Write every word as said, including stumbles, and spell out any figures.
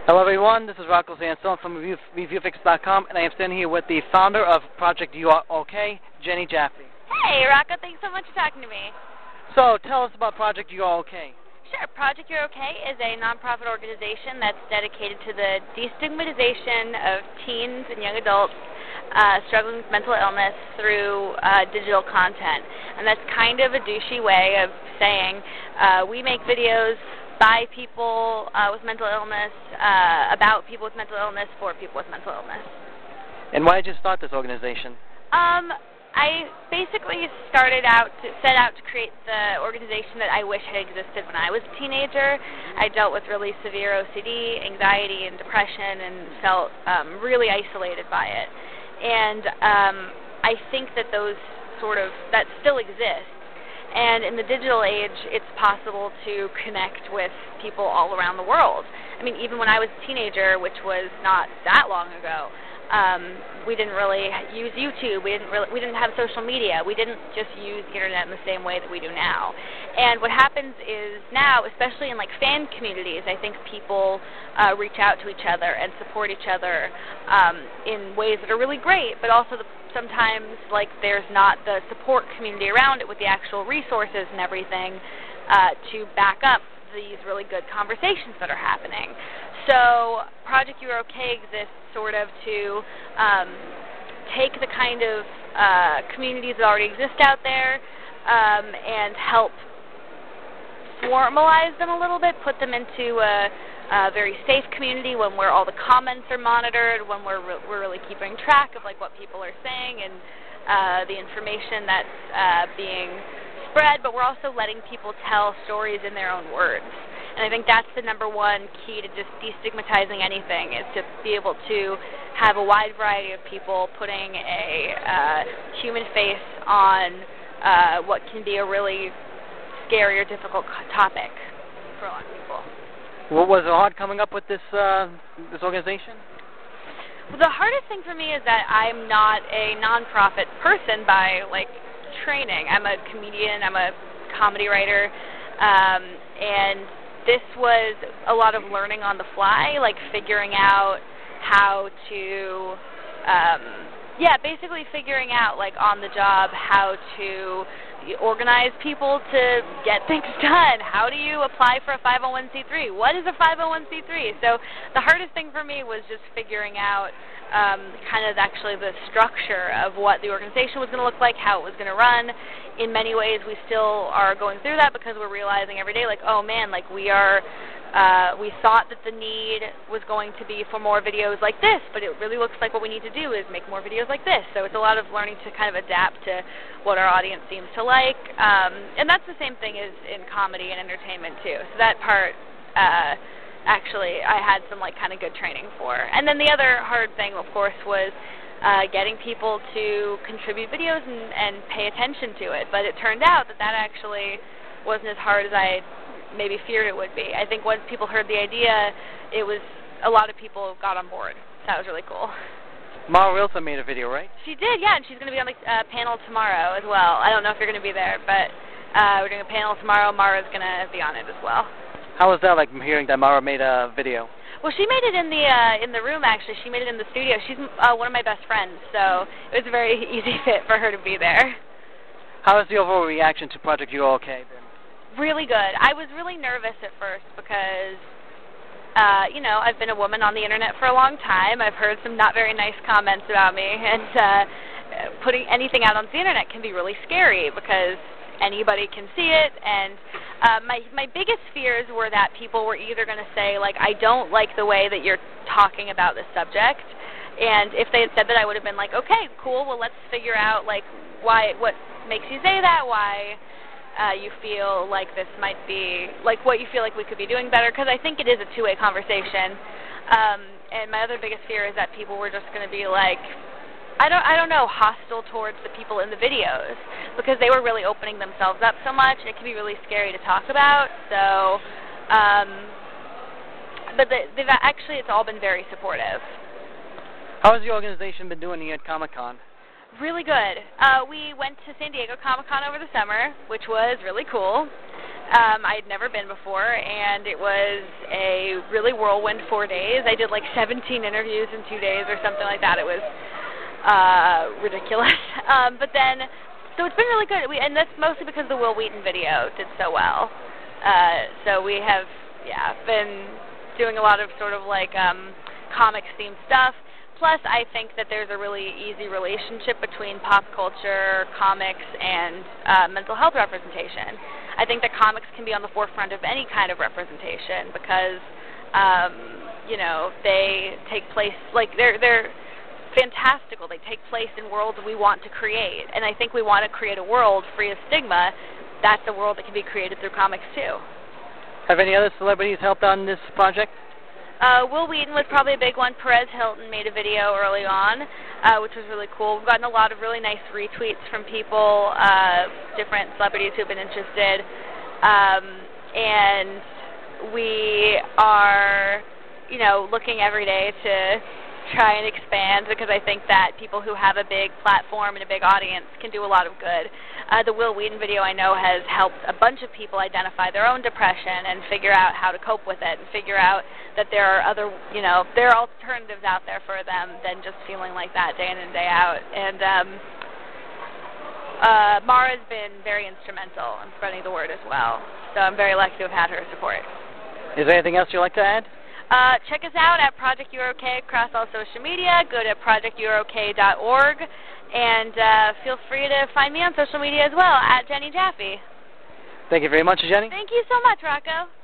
Hello everyone, this is Rocco Sandstone from Review, ReviewFix dot com, and I am standing here with the founder of Project You Are OK, Jenny Jaffe. Hey Rocco, thanks so much for talking to me. So, tell us about Project You Are OK. Sure, Project You're OK is a nonprofit organization that's dedicated to the destigmatization of teens and young adults uh, struggling with mental illness through uh, digital content. And that's kind of a douchey way of saying uh, we make videos by people uh, with mental illness, uh, about people with mental illness, for people with mental illness. And why did you start this organization? Um, I basically started out, to, set out to create the organization that I wish had existed when I was a teenager. I dealt with really severe O C D, anxiety, and depression, and felt um, really isolated by it. And um, I think that those sort of, that still exists. And in the digital age, it's possible to connect with people all around the world. I mean, even when I was a teenager, which was not that long ago, um, we didn't really use YouTube. We didn't really, we didn't have social media. We didn't just use the internet in the same way that we do now. And what happens is now, especially in like fan communities, I think people uh, reach out to each other and support each other um, in ways that are really great, but also the sometimes like there's not the support community around it with the actual resources and everything uh, to back up these really good conversations that are happening. So Project You're OK exists sort of to um, take the kind of uh, communities that already exist out there um, and help formalize them a little bit, put them into a Uh, very safe community one where all the comments are monitored, when we're re we're really keeping track of like what people are saying and uh, the information that's uh, being spread. But we're also letting people tell stories in their own words, and I think that's the number one key to just destigmatizing anything, is to be able to have a wide variety of people putting a uh, human face on uh, what can be a really scary or difficult topic for a lot of people. What was it hard coming up with this uh, this organization? Well, the hardest thing for me is that I'm not a nonprofit person by like training. I'm a comedian. I'm a comedy writer, um, and this was a lot of learning on the fly, like figuring out how to, um, yeah, basically figuring out like on the job how to organize people to get things done. How do you apply for a five oh one c three? What is a five oh one c three? So the hardest thing for me was just figuring out um, kind of actually the structure of what the organization was going to look like, how it was going to run. In many ways, we still are going through that because we're realizing every day, like, oh man, like we are, uh, we thought that the need was going to be for more videos like this, but it really looks like what we need to do is make more videos like this. So it's a lot of learning to kind of adapt to what our audience seems to like. Um, and that's the same thing as in comedy and entertainment too. So that part, uh, actually, I had some like kind of good training for. And then the other hard thing, of course, was uh, getting people to contribute videos and, and pay attention to it. But it turned out that that actually wasn't as hard as I maybe feared it would be. I think once people heard the idea, it was a lot of people got on board. So that was really cool. Mara Wilson made a video, right? She did, yeah, and she's going to be on the uh, panel tomorrow as well. I don't know if you're going to be there, but uh, we're doing a panel tomorrow. Mara's going to be on it as well. How was that, like hearing that Mara made a video? Well, she made it in the uh, in the room, actually. She made it in the studio. She's uh, one of my best friends, so it was a very easy fit for her to be there. How has the overall reaction to Project You Are OK been? Really good. I was really nervous at first because, uh, you know, I've been a woman on the internet for a long time. I've heard some not very nice comments about me, and uh, putting anything out on the internet can be really scary because anybody can see it. And uh, my my biggest fears were that people were either going to say, like, I don't like the way that you're talking about this subject. And if they had said that, I would have been like, okay, cool, well, let's figure out, like, why, what makes you say that, why Uh, you feel like this might be, like what you feel like we could be doing better, because I think it is a two-way conversation. Um, and my other biggest fear is that people were just going to be like, I don't, I don't know, hostile towards the people in the videos, because they were really opening themselves up so much. It can be really scary to talk about. So, um, but the, they've actually, it's all been very supportive. How has the organization been doing here at Comic-Con? Really good. Uh, we went to San Diego Comic-Con over the summer, which was really cool. Um, I had never been before, and it was a really whirlwind four days. I did like seventeen interviews in two days or something like that. It was uh, ridiculous. Um, but then, so it's been really good, we, and that's mostly because the Wil Wheaton video did so well. Uh, so we have, yeah, been doing a lot of sort of like um, comics-themed stuff. Plus, I think that there's a really easy relationship between pop culture, comics, and uh, mental health representation. I think that comics can be on the forefront of any kind of representation because, um, you know, they take place, like, they're, they're fantastical. They take place in worlds we want to create. And I think we want to create a world free of stigma. That's a world that can be created through comics, too. Have any other celebrities helped on this project? Uh, Wil Wheaton was probably a big one. Perez Hilton made a video early on, uh, which was really cool. We've gotten a lot of really nice retweets from people, uh, different celebrities who have been interested. Um, and we are, you know, looking every day to try and expand because I think that people who have a big platform and a big audience can do a lot of good. Uh, the Wil Wheaton video, I know, has helped a bunch of people identify their own depression and figure out how to cope with it and figure out that there are other, you know, there are alternatives out there for them than just feeling like that day in and day out. And um, uh, Mara's been very instrumental in spreading the word as well. So I'm very lucky to have had her support. Is there anything else you'd like to add? Uh, check us out at Project You're Okay across all social media. Go to project you're okay dot org. And uh, feel free to find me on social media as well, at Jenny Jaffe. Thank you very much, Jenny. Thank you so much, Rocco.